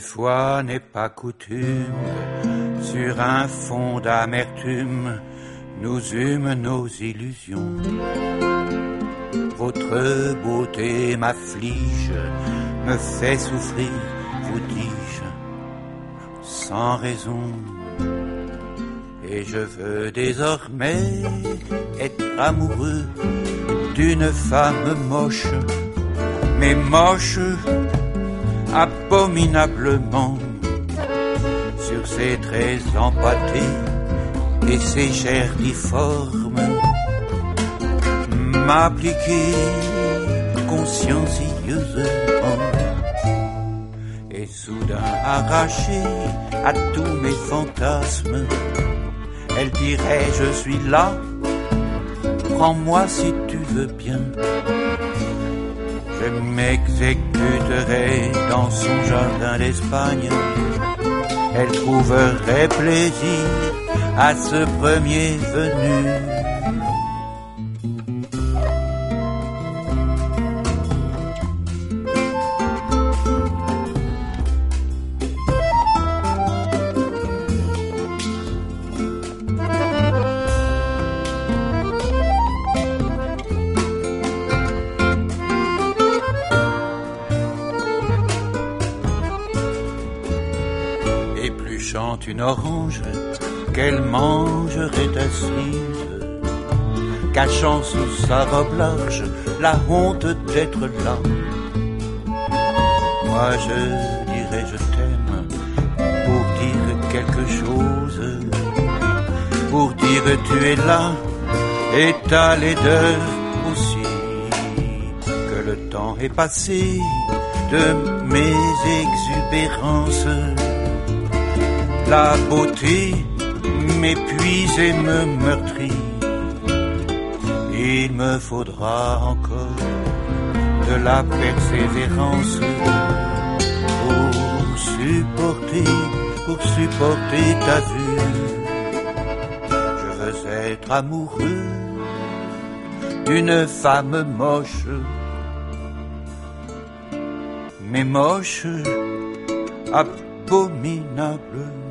fois n'est pas coutume, sur un fond d'amertume, nous eûmes nos illusions. Votre beauté m'afflige, me fait souffrir, vous dis-je, sans raison. Et je veux désormais être amoureux d'une femme moche, mais moche abominablement, sur ses traits empâtés et ses chairs difformes, m'appliquer consciencieusement, et soudain arraché à tous mes fantasmes, elle dirait je suis là, prends-moi si tu veux bien. Je m'exécuterai dans son jardin d'Espagne. Elle trouverait plaisir à ce premier venu. Chante une orange qu'elle mangerait assise, cachant sous sa robe large la honte d'être là. Moi je dirais je t'aime pour dire quelque chose, pour dire tu es là et ta laideur aussi, que le temps est passé de mes exubérances. La beauté m'épuise et me meurtrit. Il me faudra encore de la persévérance pour supporter ta vue. Je veux être amoureux d'une femme moche, mais moche abominablement.